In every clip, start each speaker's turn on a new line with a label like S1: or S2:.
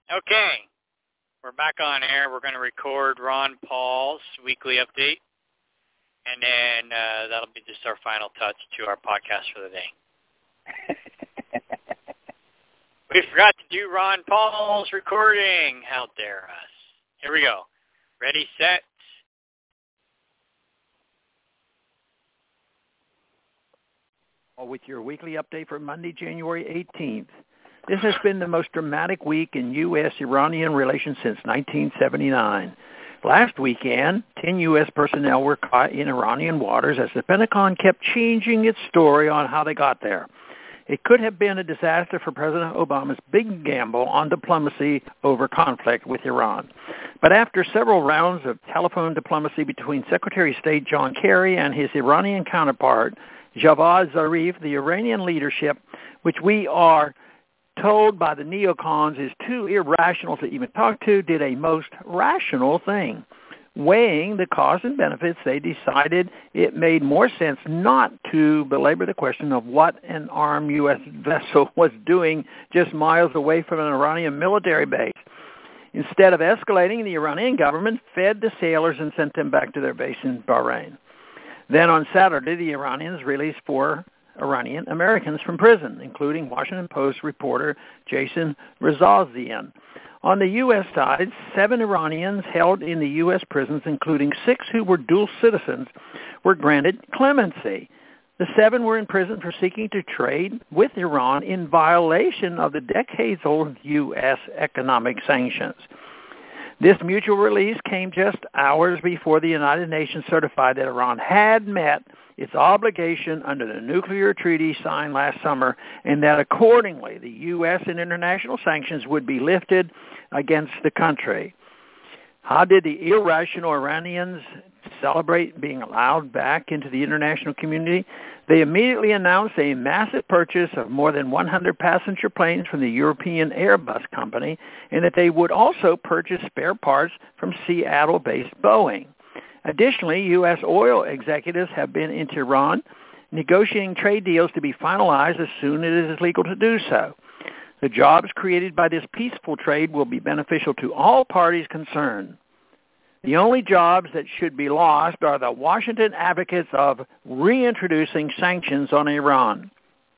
S1: Okay, we're back on air. We're going to record Ron Paul's weekly update, and then that'll be just our final touch to our podcast for the day. We forgot to do Ron Paul's recording. How dare us? Here we go. Ready, set.
S2: With your weekly update for Monday, January 18th. This has been the most dramatic week in U.S.-Iranian relations since 1979. Last weekend, 10 U.S. personnel were caught in Iranian waters as the Pentagon kept changing its story on how they got there. It could have been a disaster for President Obama's big gamble on diplomacy over conflict with Iran. But after several rounds of telephone diplomacy between Secretary of State John Kerry and his Iranian counterpart, Javad Zarif, the Iranian leadership, which we are told by the neocons is too irrational to even talk to, did a most rational thing. Weighing the costs and benefits, they decided it made more sense not to belabor the question of what an armed U.S. vessel was doing just miles away from an Iranian military base. Instead of escalating, the Iranian government fed the sailors and sent them back to their base in Bahrain. Then on Saturday, the Iranians released 4 Iranian Americans from prison, including Washington Post reporter Jason Rezaian. On the U.S. side, 7 Iranians held in the U.S. prisons, including 6 who were dual citizens, were granted clemency. The 7 were in prison for seeking to trade with Iran in violation of the decades-old U.S. economic sanctions. This mutual release came just hours before the United Nations certified that Iran had met its obligation under the nuclear treaty signed last summer, and that accordingly the U.S. and international sanctions would be lifted against the country. How did the irrational Iranians celebrate being allowed back into the international community? They immediately announced a massive purchase of more than 100 passenger planes from the European Airbus company, and that they would also purchase spare parts from Seattle-based Boeing. Additionally, U.S. oil executives have been into Iran, negotiating trade deals to be finalized as soon as it is legal to do so. The jobs created by this peaceful trade will be beneficial to all parties concerned. The only jobs that should be lost are the Washington advocates of reintroducing sanctions on Iran.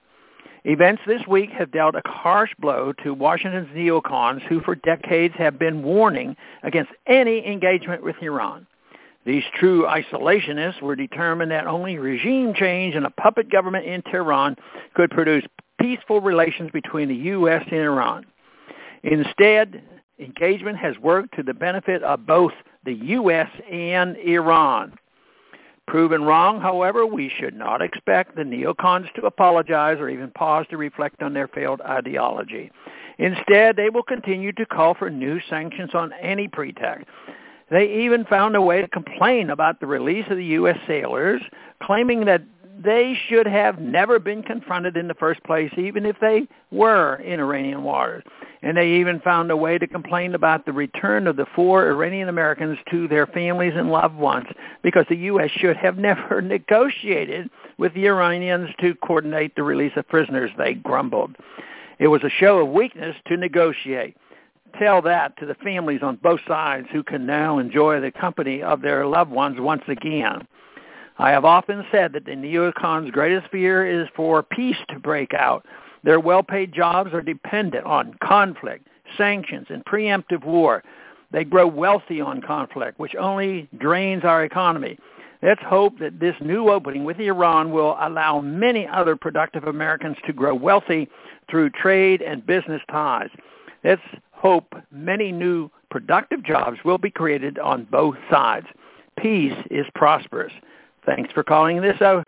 S2: Events this week have dealt a harsh blow to Washington's neocons, who for decades have been warning against any engagement with Iran. These true isolationists were determined that only regime change and a puppet government in Tehran could produce peaceful relations between the U.S. and Iran. Instead, engagement has worked to the benefit of both the U.S. and Iran. Proven wrong, however, we should not expect the neocons to apologize or even pause to reflect on their failed ideology. Instead, they will continue to call for new sanctions on any pretext. They even found a way to complain about the release of the U.S. sailors, claiming that they should have never been confronted in the first place, even if they were in Iranian waters. And they even found a way to complain about the return of the 4 Iranian Americans to their families and loved ones, because the U.S. should have never negotiated with the Iranians to coordinate the release of prisoners, they grumbled. It was a show of weakness to negotiate. Tell that to the families on both sides, who can now enjoy the company of their loved ones once again. I have often said that the neocons' greatest fear is for peace to break out. Their well-paid jobs are dependent on conflict, sanctions, and preemptive war. They grow wealthy on conflict, which only drains our economy. Let's hope that this new opening with Iran will allow many other productive Americans to grow wealthy through trade and business ties. Let's hope many new productive jobs will be created on both sides. Peace is prosperous. Thanks for calling this out.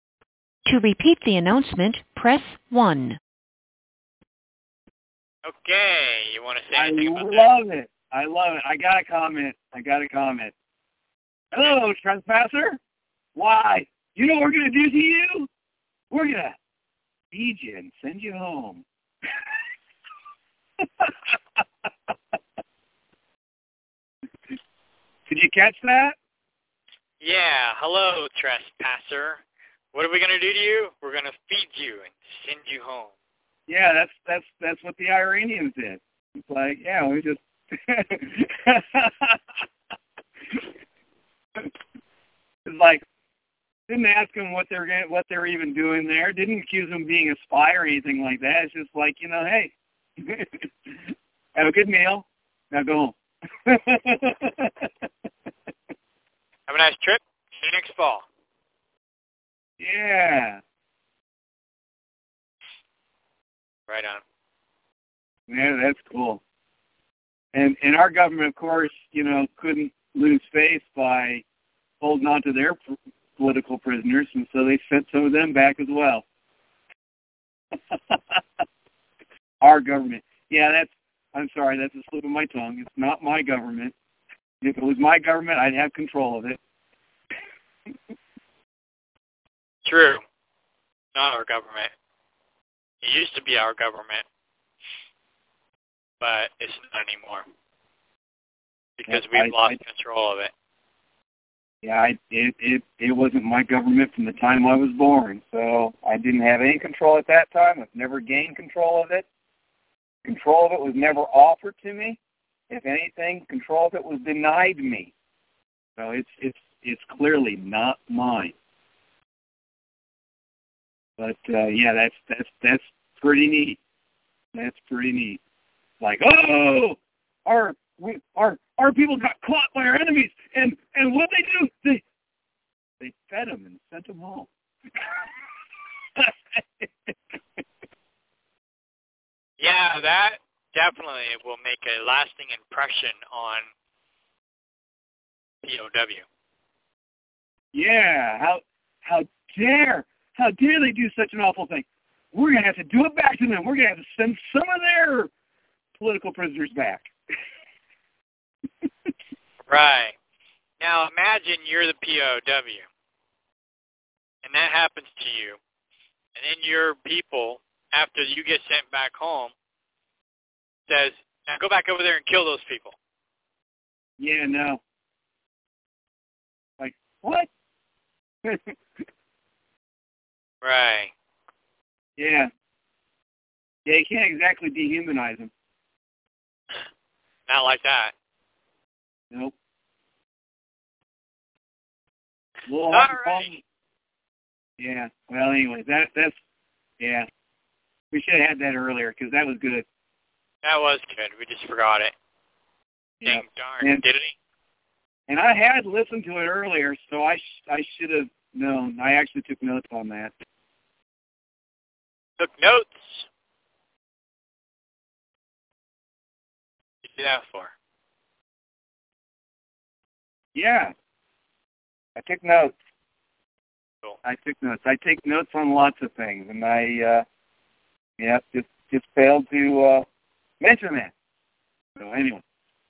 S3: To repeat the announcement, press 1.
S1: Okay, you want to say anything about that?
S4: I love it. I got a comment. Hello, trespasser. Why? You know what we're going to do to you? We're going to feed you and send you home. Did you catch that?
S1: Yeah, hello, trespasser. What are we going to do to you? We're going to feed you and send you home.
S4: Yeah, that's what the Iranians did. It's like, yeah, we just it's like, didn't ask them what they're even doing there. Didn't accuse them of being a spy or anything like that. It's just like, hey, have a good meal. Now go home.
S1: Have a nice trip. See you next fall.
S4: Yeah.
S1: Right on.
S4: Yeah, that's cool. And our government, of course, couldn't lose face by holding on to their political prisoners, and so they sent some of them back as well. Our government. Yeah, I'm sorry, that's a slip of my tongue. It's not my government. If it was my government, I'd have control of it.
S1: True. Not our government. It used to be our government, but it's not anymore because we've lost control of it.
S4: Yeah, it wasn't my government from the time I was born, so I didn't have any control at that time. I've never gained control of it. Control of it was never offered to me. If anything, control of it was denied me. So it's clearly not mine. But yeah, that's pretty neat. That's pretty neat. Like, oh, our people got caught by our enemies, and what they do? They fed them and sent them home.
S1: Yeah, that definitely will make a lasting impression on POW.
S4: Yeah, how dare they do such an awful thing? We're gonna have to do it back to them. We're gonna have to send some of their political prisoners back.
S1: Right. Now imagine you're the POW, and that happens to you, and then your people, after you get sent back home, says, now go back over there and kill those people.
S4: Yeah, no. Like, what?
S1: Right.
S4: Yeah. Yeah, you can't exactly dehumanize them.
S1: Not like that.
S4: Nope.
S1: All right.
S4: Yeah. Well, anyways, that's yeah. We should have had that earlier because that was good.
S1: That was good. We just forgot it.
S4: Yep.
S1: Dang darn, didn't he?
S4: And I had listened to it earlier, so I should have known. I actually took notes on that.
S1: Took notes? What did you do that for?
S4: Yeah. I took notes.
S1: Cool.
S4: I took notes. I take notes on lots of things, and I just failed to mention that. So anyway.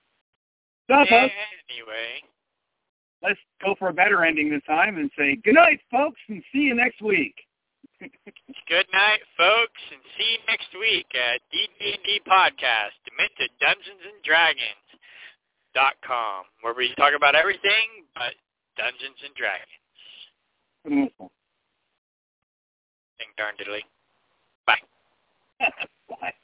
S1: Anyway.
S4: Let's go for a better ending this time and say good night, folks, and see you next week.
S1: Good night, folks, and see you next week at DD&D Podcast, Demented Dungeons and Dragons.com, where we talk about everything but Dungeons and Dragons. Ding darn diddly. Bye.
S4: Bye.